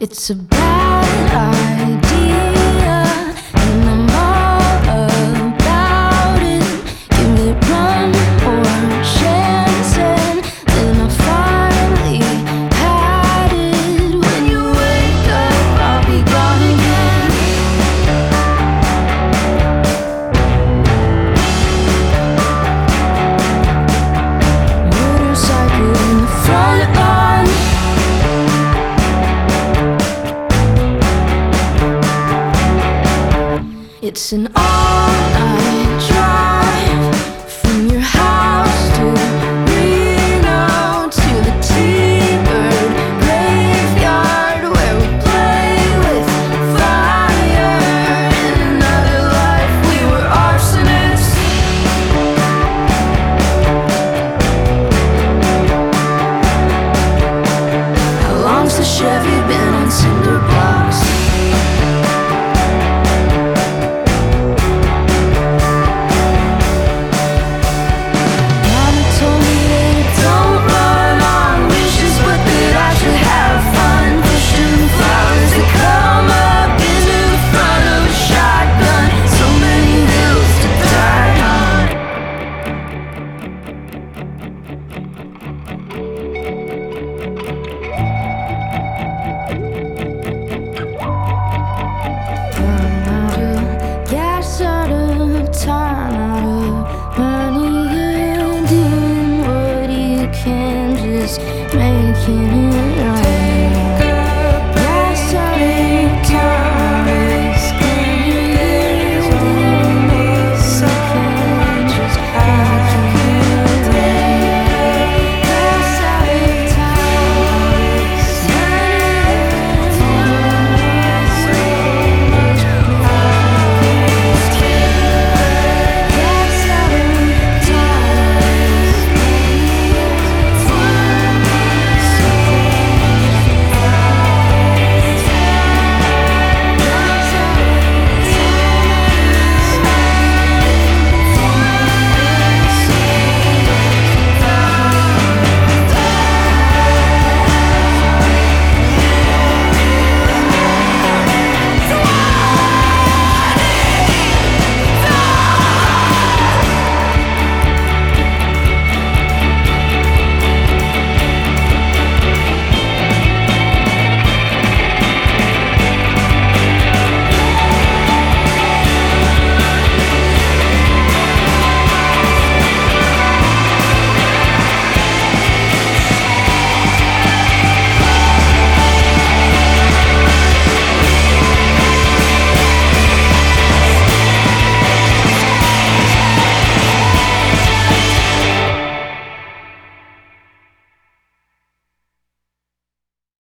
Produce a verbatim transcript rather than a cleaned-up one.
It's a bad idea, and I'm all about it. Give it one more chance, and then I finally had it. When you wake up, I'll be gone again. Motorcycle in the front lawn. It's an all-night drive from your house to Reno, to the T-Bird graveyard where we play with fire. In another life we were arsonists. How long's the Chevy been on cinder blocks? Out of time, out of money, you're doing what you can, just making it wrong.